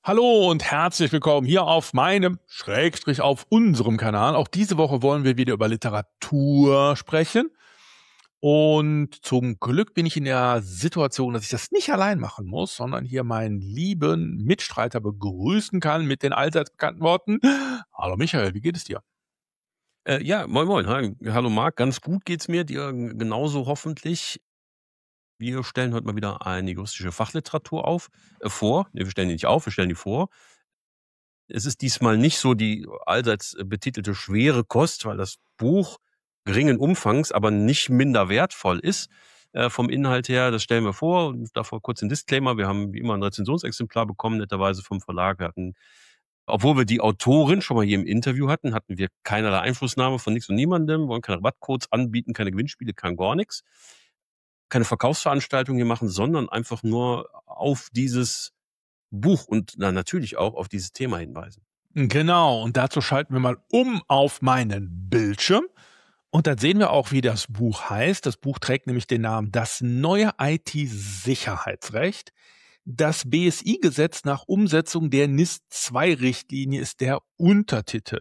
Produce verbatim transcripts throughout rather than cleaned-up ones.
Hallo und herzlich willkommen hier auf meinem, Schrägstrich auf unserem Kanal. Auch diese Woche wollen wir wieder über Literatur sprechen. Und zum Glück bin ich in der Situation, dass ich das nicht allein machen muss, sondern hier meinen lieben Mitstreiter begrüßen kann mit den allseits bekannten Worten. Hallo Michael, wie geht es dir? Äh, ja, moin moin. Hi. Hallo Marc, ganz gut geht's mir, dir g genauso hoffentlich. Wir stellen heute mal wieder eine juristische Fachliteratur auf äh, vor. Ne, wir stellen die nicht auf, wir stellen die vor. Es ist diesmal nicht so die allseits äh, betitelte schwere Kost, weil das Buch geringen Umfangs, aber nicht minder wertvoll ist, äh, vom Inhalt her. Das stellen wir vor und davor kurz 'n Disclaimer. Wir haben wie immer 'n Rezensionsexemplar bekommen, netterweise vom Verlag. Wir hatten obwohl wir die Autorin schon mal hier im Interview hatten, hatten wir keinerlei Einflussnahme von nix und niemandem, wollen keine Rabattcodes anbieten, keine Gewinnspiele, kein gar nix. Keine Verkaufsveranstaltung hier machen, sondern einfach nur auf dieses Buch und na natürlich auch auf dieses Thema hinweisen. Genau, und dazu schalten wir mal um auf meinen Bildschirm. Und dann sehen wir auch, wie das Buch heißt. Das Buch trägt nämlich den Namen Das neue I T-Sicherheitsrecht. Das B S I-Gesetz nach Umsetzung der NIS zwei Richtlinie ist der Untertitel.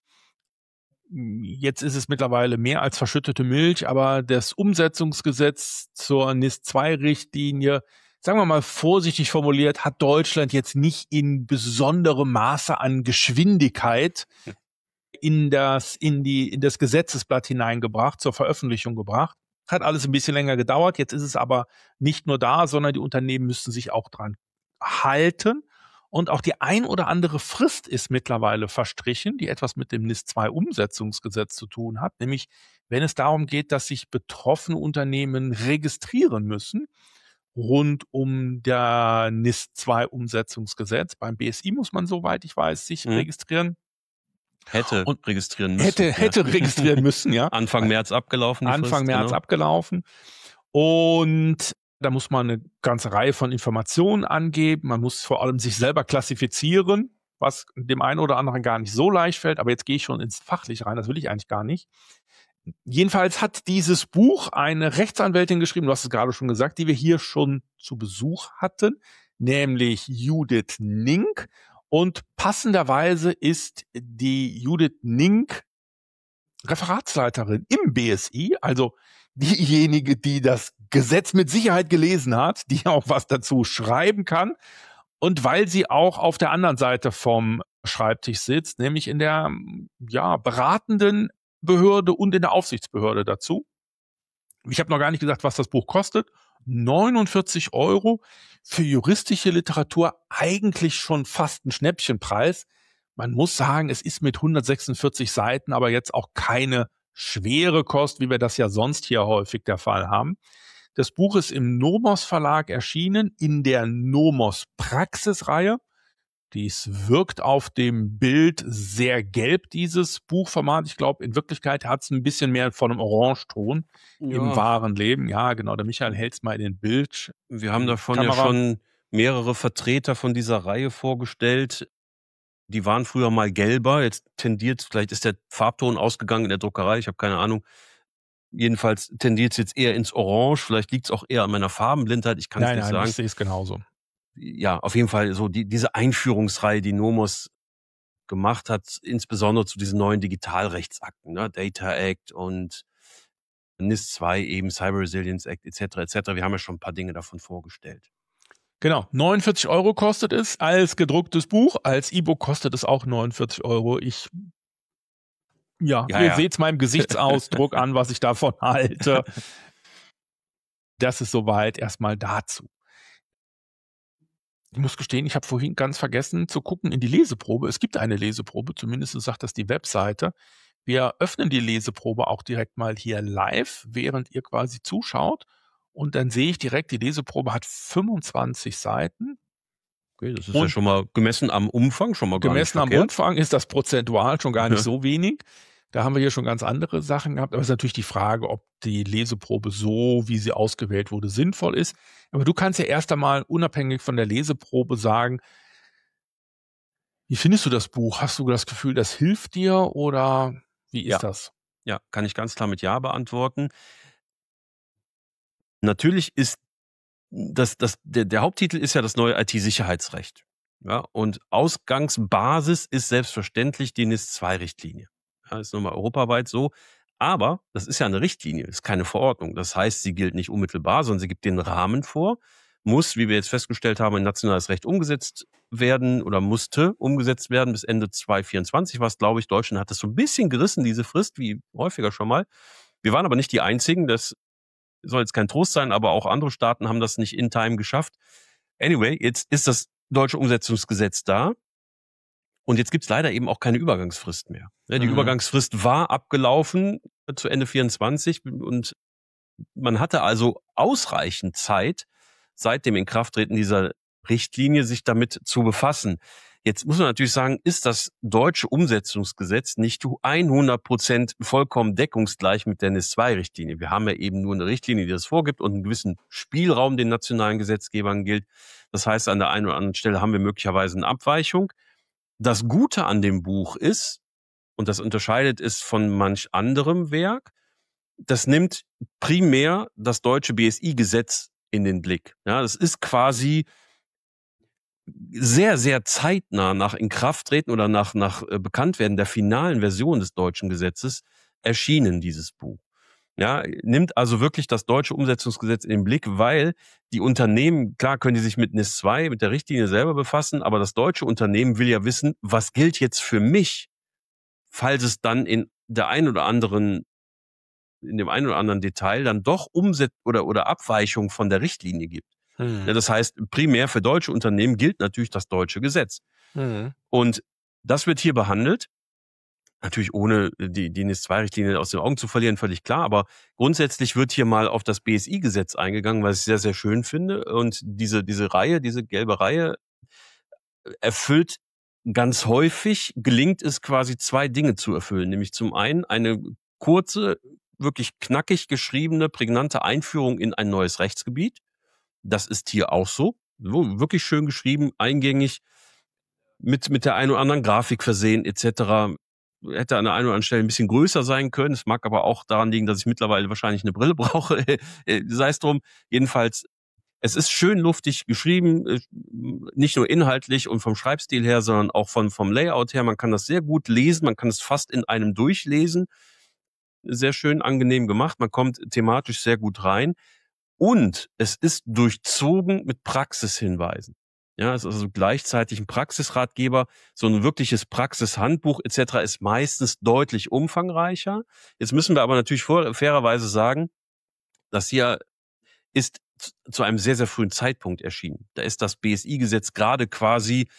Jetzt ist es mittlerweile mehr als verschüttete Milch, aber das Umsetzungsgesetz zur NIS zwei Richtlinie, sagen wir mal vorsichtig formuliert, hat Deutschland jetzt nicht in besonderem Maße an Geschwindigkeit Hm. in das in die in das Gesetzesblatt hineingebracht, zur Veröffentlichung gebracht. Hat alles ein bisschen länger gedauert. Jetzt ist es aber nicht nur da, sondern die Unternehmen müssen sich auch dran halten. Und auch die ein oder andere Frist ist mittlerweile verstrichen, die etwas mit dem NIS zwei Umsetzungsgesetz zu tun hat, nämlich wenn es darum geht, dass sich betroffene Unternehmen registrieren müssen rund um der NIS zwei Umsetzungsgesetz. Beim B S I muss man, soweit ich weiß, sich Mhm. registrieren. Hätte Und registrieren müssen, hätte ja. hätte registrieren müssen, ja. Anfang März abgelaufen, die Anfang Frist, März genau. abgelaufen. Und da muss man 'ne ganze Reihe von Informationen angeben. Man muss vor allem sich selber klassifizieren, was dem einen oder anderen gar nicht so leicht fällt. Aber jetzt gehe ich schon ins Fachliche rein, das will ich eigentlich gar nicht. Jedenfalls hat dieses Buch eine Rechtsanwältin geschrieben, du hast es gerade schon gesagt, die wir hier schon zu Besuch hatten, nämlich Judith Nink. Und passenderweise ist die Judith Nink Referatsleiterin im B S I, also diejenige, die das Gesetz mit Sicherheit gelesen hat, die auch was dazu schreiben kann. Und weil sie auch auf der anderen Seite vom Schreibtisch sitzt, nämlich in der, ja, beratenden Behörde und in der Aufsichtsbehörde dazu. Ich habe noch gar nicht gesagt, was das Buch kostet. neunundvierzig Euro für juristische Literatur, eigentlich schon fast 'n Schnäppchenpreis. Man muss sagen, es ist mit hundertsechsundvierzig Seiten aber jetzt auch keine schwere Kost, wie wir das ja sonst hier häufig der Fall haben. Das Buch ist im Nomos Verlag erschienen, in der Nomos Praxisreihe. Dies wirkt auf dem Bild sehr gelb, dieses Buchformat. Ich glaube, in Wirklichkeit hat's 'n bisschen mehr von 'nem Orangeton im Ja. wahren Leben. Ja, genau, der Michael hält's mal in den Bild Wir haben in die davon ja Kamera. schon mehrere Vertreter von dieser Reihe vorgestellt. Die waren früher mal gelber, jetzt tendiert's vielleicht ist der Farbton ausgegangen in der Druckerei, ich habe keine Ahnung. Jedenfalls tendiert's jetzt eher ins Orange, vielleicht liegt's auch eher an meiner Farbenblindheit, ich kann's Nein, nicht nein, ich sagen. sehe es genauso. Ja, auf jeden Fall so die diese Einführungsreihe, die Nomos gemacht hat, insbesondere zu diesen neuen Digitalrechtsakten, ne, Data Act und NIS zwei eben, Cyber Resilience Act et cetera, et cetera. Wir haben ja schon 'n paar Dinge davon vorgestellt. Genau, neunundvierzig Euro kostet es als gedrucktes Buch. Als E-Book kostet es auch neunundvierzig Euro. Ich ja, Ja, ihr ja. seht's meinem Gesichtsausdruck an, was ich davon halte. Das ist soweit erst mal dazu. Ich muss gestehen, ich habe vorhin ganz vergessen zu gucken in die Leseprobe. Es gibt eine Leseprobe, zumindest sagt das die Webseite. Wir öffnen die Leseprobe auch direkt mal hier live, während ihr quasi zuschaut. Und dann sehe ich direkt, die Leseprobe hat fünfundzwanzig Seiten. Okay, das ist ja Und schon mal gemessen am Umfang schon mal gar nicht gemessen am verkehrt. Umfang ist das prozentual schon gar nicht so wenig. Da haben wir hier schon ganz andere Sachen gehabt. Aber es ist natürlich die Frage, ob die Leseprobe so, wie sie ausgewählt wurde, sinnvoll ist. Aber du kannst ja erst einmal unabhängig von der Leseprobe sagen wie findest du das Buch? Hast du das Gefühl, das hilft dir oder wie Ja. ist das? Ja, kann ich ganz klar mit ja beantworten. Natürlich ist das das der der Haupttitel ist ja das neue I T-Sicherheitsrecht. Ja, und Ausgangsbasis ist selbstverständlich die NIS zwei Richtlinie. Ja, ist nochmal europaweit so. Aber das ist ja eine Richtlinie, ist keine Verordnung. Das heißt, sie gilt nicht unmittelbar, sondern sie gibt den Rahmen vor, muss, wie wir jetzt festgestellt haben, in nationales Recht umgesetzt werden oder musste umgesetzt werden bis Ende zwanzig vierundzwanzig, was, glaube ich, Deutschland hat das so ein bisschen gerissen, diese Frist, wie häufiger schon mal. Wir waren aber nicht die Einzigen, das soll jetzt kein Trost sein, aber auch andere Staaten haben das nicht in Time geschafft. Anyway, jetzt ist das deutsche Umsetzungsgesetz da. Und jetzt gibt's leider eben auch keine Übergangsfrist mehr. Ja, die Mhm. Übergangsfrist war abgelaufen zu Ende vierundzwanzig und man hatte also ausreichend Zeit, seit dem Inkrafttreten dieser Richtlinie sich damit zu befassen. Jetzt muss man natürlich sagen, ist das deutsche Umsetzungsgesetz nicht hundert Prozent vollkommen deckungsgleich mit der NIS zwei Richtlinie. Wir haben ja eben nur eine Richtlinie, die das vorgibt und einen gewissen Spielraum den nationalen Gesetzgebern gilt. Das heißt, an der einen oder anderen Stelle haben wir möglicherweise eine Abweichung. Das Gute an dem Buch ist, und das unterscheidet es von manch anderem Werk, das nimmt primär das deutsche B S I-Gesetz in den Blick. Ja, das ist quasi sehr, sehr zeitnah nach Inkrafttreten oder nach, nach äh, Bekanntwerden der finalen Version des deutschen Gesetzes erschienen, dieses Buch. Ja, nimmt also wirklich das deutsche Umsetzungsgesetz in den Blick, weil die Unternehmen, klar können die sich mit NIS zwei, mit der Richtlinie selber befassen, aber das deutsche Unternehmen will ja wissen, was gilt jetzt für mich, falls es dann in der ein oder anderen, in dem einen oder anderen Detail dann doch Umset oder, oder Abweichung von der Richtlinie gibt. Mhm. Ja, das heißt, primär für deutsche Unternehmen gilt natürlich das deutsche Gesetz. Mhm. Und das wird hier behandelt. Natürlich ohne die, die NIS zwei Richtlinie aus den Augen zu verlieren, völlig klar. Aber grundsätzlich wird hier mal auf das B S I-Gesetz eingegangen, was ich sehr, sehr schön finde. Und diese, diese Reihe, diese gelbe Reihe erfüllt ganz häufig, gelingt es quasi zwei Dinge zu erfüllen. Nämlich zum einen eine kurze, wirklich knackig geschriebene, prägnante Einführung in ein neues Rechtsgebiet. Das ist hier auch so. So, wirklich schön geschrieben, eingängig, mit, mit der einen oder anderen Grafik versehen, et cetera. Hätte an der einen oder anderen Stelle ein bisschen größer sein können. Es mag aber auch daran liegen, dass ich mittlerweile wahrscheinlich eine Brille brauche. Sei es drum. Jedenfalls, es ist schön luftig geschrieben, nicht nur inhaltlich und vom Schreibstil her, sondern auch von, vom Layout her. Man kann das sehr gut lesen, man kann es fast in einem durchlesen. Sehr schön, angenehm gemacht. Man kommt thematisch sehr gut rein. Und es ist durchzogen mit Praxishinweisen. Ja, es ist also gleichzeitig ein Praxisratgeber. So ein wirkliches Praxishandbuch et cetera ist meistens deutlich umfangreicher. Jetzt müssen wir aber natürlich vor, fairerweise sagen, das hier ist zu einem sehr, sehr frühen Zeitpunkt erschienen. Da ist das B S I-Gesetz gerade quasi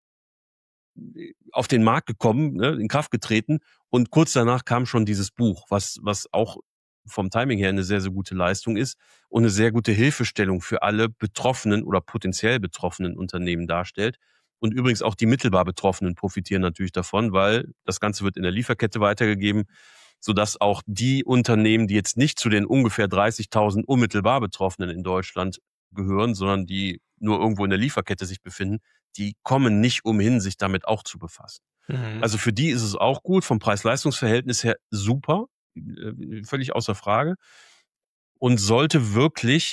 auf den Markt gekommen, ne, in Kraft getreten und kurz danach kam schon dieses Buch, was, was auch vom Timing her eine sehr, sehr gute Leistung ist und eine sehr gute Hilfestellung für alle betroffenen oder potenziell betroffenen Unternehmen darstellt. Und übrigens auch die mittelbar Betroffenen profitieren natürlich davon, weil das Ganze wird in der Lieferkette weitergegeben, sodass auch die Unternehmen, die jetzt nicht zu den ungefähr dreißigtausend unmittelbar Betroffenen in Deutschland gehören, sondern die nur irgendwo in der Lieferkette sich befinden, die kommen nicht umhin, sich damit auch zu befassen. Mhm. Also für die ist es auch gut, vom Preis-Leistungs-Verhältnis her super, äh, völlig außer Frage und sollte wirklich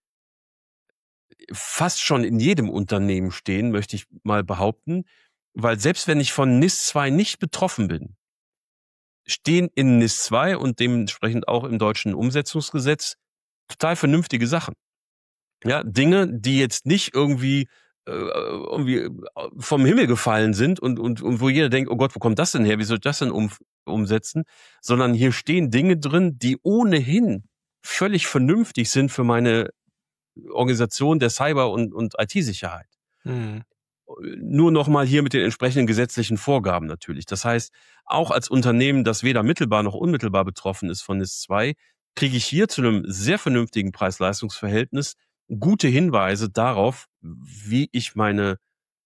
fast schon in jedem Unternehmen stehen, möchte ich mal behaupten, weil selbst wenn ich von NIS zwei nicht betroffen bin, stehen in NIS zwei und dementsprechend auch im deutschen Umsetzungsgesetz total vernünftige Sachen. Ja, Dinge, die jetzt nicht irgendwie äh, irgendwie vom Himmel gefallen sind und, und, und wo jeder denkt, oh Gott, wo kommt das denn her? Wie soll ich das denn um, umsetzen? Sondern hier stehen Dinge drin, die ohnehin völlig vernünftig sind für meine Organisation der Cyber- und, und I T-Sicherheit. Mhm. Nur nochmal hier mit den entsprechenden gesetzlichen Vorgaben natürlich. Das heißt, auch als Unternehmen, das weder mittelbar noch unmittelbar betroffen ist von NIS zwei, kriege ich hier zu einem sehr vernünftigen Preis-Leistungs-Verhältnis gute Hinweise darauf, wie ich meine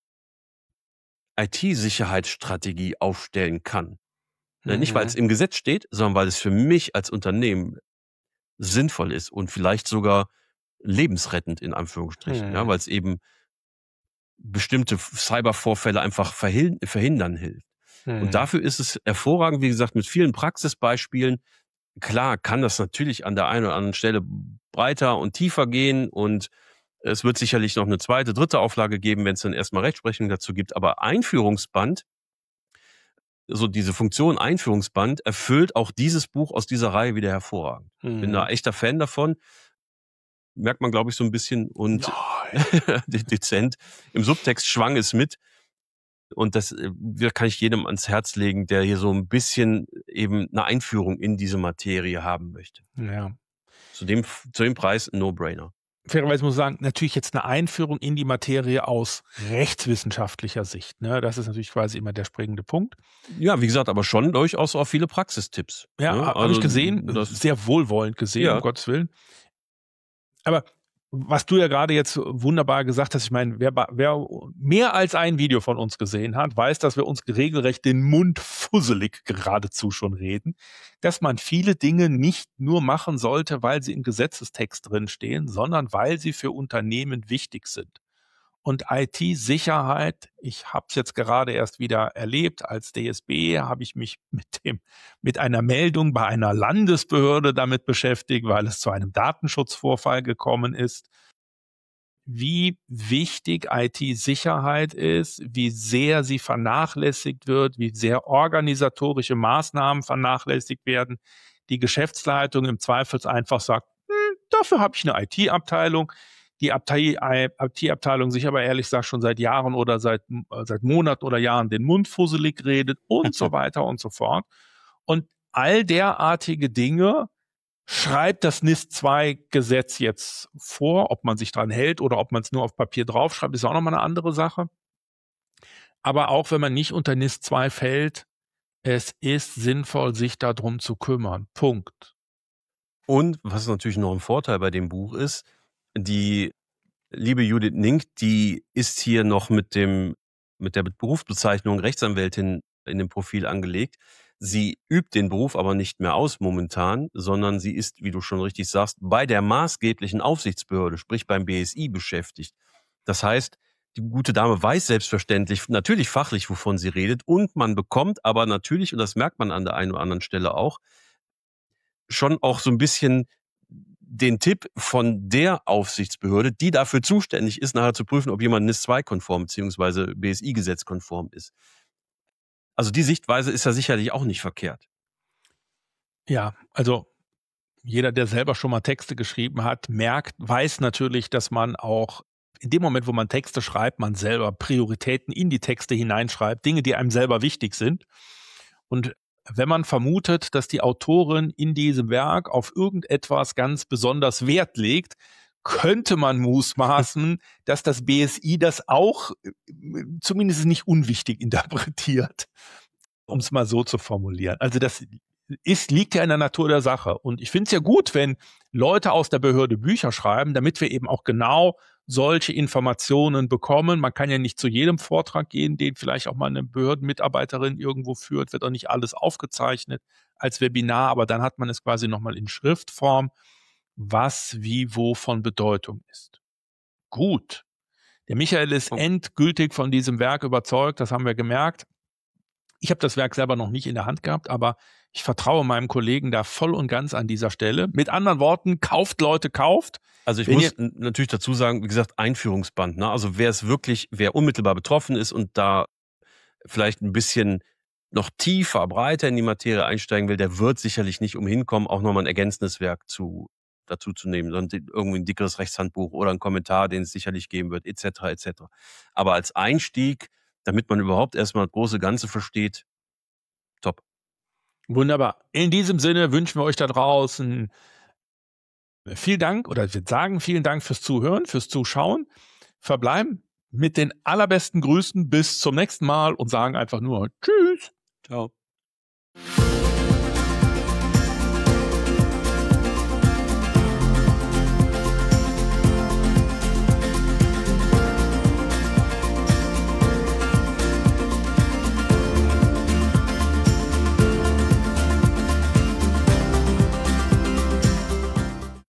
I T-Sicherheitsstrategie aufstellen kann. Mhm. Nicht, weil es im Gesetz steht, sondern weil es für mich als Unternehmen sinnvoll ist und vielleicht sogar lebensrettend in Anführungsstrichen, Mhm. ja, weil es eben bestimmte Cybervorfälle einfach verhindern hilft. Mhm. Und dafür ist es hervorragend, wie gesagt, mit vielen Praxisbeispielen. Klar kann das natürlich an der einen oder anderen Stelle breiter und tiefer gehen und Es wird sicherlich noch eine zweite, dritte Auflage geben, wenn es dann erstmal Rechtsprechung dazu gibt. Aber Einführungsband, so diese Funktion Einführungsband, erfüllt auch dieses Buch aus dieser Reihe wieder hervorragend. Mhm. Bin da echter Fan davon. Merkt man, glaube ich, so ein bisschen und dezent. Im Subtext schwang es mit. Und das äh, kann ich jedem ans Herz legen, der hier so ein bisschen eben eine Einführung in diese Materie haben möchte. Ja. Zu dem, zu dem Preis ein No-Brainer. Fairerweise muss ich sagen, natürlich jetzt eine Einführung in die Materie aus rechtswissenschaftlicher Sicht. Ne? Das ist natürlich quasi immer der springende Punkt. Ja, wie gesagt, aber schon durchaus auch viele Praxistipps. Ja, ne? habe Also, ich gesehen, das, sehr wohlwollend gesehen, Ja. um Gottes Willen. Aber was du ja gerade jetzt wunderbar gesagt hast, ich meine, wer, ba- wer mehr als ein Video von uns gesehen hat, weiß, dass wir uns regelrecht den Mund fusselig geradezu schon reden, dass man viele Dinge nicht nur machen sollte, weil sie im Gesetzestext drinstehen, sondern weil sie für Unternehmen wichtig sind. Und I T-Sicherheit, ich habe es jetzt gerade erst wieder erlebt, als D S B habe ich mich mit dem mit einer Meldung bei einer Landesbehörde damit beschäftigt, weil es zu einem Datenschutzvorfall gekommen ist. Wie wichtig I T-Sicherheit ist, wie sehr sie vernachlässigt wird, wie sehr organisatorische Maßnahmen vernachlässigt werden. Die Geschäftsleitung im Zweifels einfach sagt, hm, dafür habe ich eine I T-Abteilung. Die I T-Abteilung sich aber ehrlich gesagt schon seit Jahren oder seit, äh, seit Monaten oder Jahren den Mund fusselig redet und so weiter und so fort. Und all derartige Dinge schreibt das NIS zwei Gesetz jetzt vor. Ob man sich dran hält oder ob man es nur auf Papier draufschreibt, ist auch nochmal eine andere Sache. Aber auch wenn man nicht unter NIS zwei fällt, es ist sinnvoll, sich darum zu kümmern. Punkt. Und was natürlich noch ein Vorteil bei dem Buch ist, die liebe Judith Nink, die ist hier noch mit dem mit der Berufsbezeichnung Rechtsanwältin in dem Profil angelegt. Sie übt den Beruf aber nicht mehr aus momentan, sondern sie ist, wie du schon richtig sagst, bei der maßgeblichen Aufsichtsbehörde, sprich beim B S I, beschäftigt. Das heißt, die gute Dame weiß selbstverständlich, natürlich fachlich, wovon sie redet, und man bekommt aber natürlich, und das merkt man an der einen oder anderen Stelle auch, schon auch so ein bisschen den Tipp von der Aufsichtsbehörde, die dafür zuständig ist, nachher zu prüfen, ob jemand NIS zwei konform bzw. B S I-Gesetz konform ist. Also die Sichtweise ist ja sicherlich auch nicht verkehrt. Ja, also jeder, der selber schon mal Texte geschrieben hat, merkt, weiß natürlich, dass man auch in dem Moment, wo man Texte schreibt, man selber Prioritäten in die Texte hineinschreibt, Dinge, die einem selber wichtig sind. Und wenn man vermutet, dass die Autorin in diesem Werk auf irgendetwas ganz besonders Wert legt, könnte man mutmaßen, dass das B S I das auch äh, zumindest nicht unwichtig interpretiert, um es mal so zu formulieren. Also das ist, liegt ja in der Natur der Sache. Und ich finde es ja gut, wenn Leute aus der Behörde Bücher schreiben, damit wir eben auch genau solche Informationen bekommen. Man kann ja nicht zu jedem Vortrag gehen, den vielleicht auch mal eine Behördenmitarbeiterin irgendwo führt, wird auch nicht alles aufgezeichnet als Webinar, aber dann hat man es quasi nochmal in Schriftform, was wie wo von Bedeutung ist. Gut. Der Michael ist endgültig von diesem Werk überzeugt, das haben wir gemerkt. Ich habe das Werk selber noch nicht in der Hand gehabt, aber ich vertraue meinem Kollegen da voll und ganz an dieser Stelle. Mit anderen Worten, kauft Leute, kauft. Also ich Wenn muss ihr- n- natürlich dazu sagen, wie gesagt, Einführungsband. Ne? Also wer es wirklich, wer unmittelbar betroffen ist und da vielleicht ein bisschen noch tiefer, breiter in die Materie einsteigen will, der wird sicherlich nicht umhin kommen, auch nochmal ein ergänzendes Werk zu, dazu zu nehmen. Sondern irgendwie ein dickeres Rechtshandbuch oder ein Kommentar, den es sicherlich geben wird, et cetera et cetera. Aber als Einstieg, damit man überhaupt erstmal das große Ganze versteht, top. Wunderbar. In diesem Sinne wünschen wir euch da draußen vielen Dank oder wir sagen vielen Dank fürs Zuhören, fürs Zuschauen. Verbleiben mit den allerbesten Grüßen bis zum nächsten Mal und sagen einfach nur Tschüss. Ciao.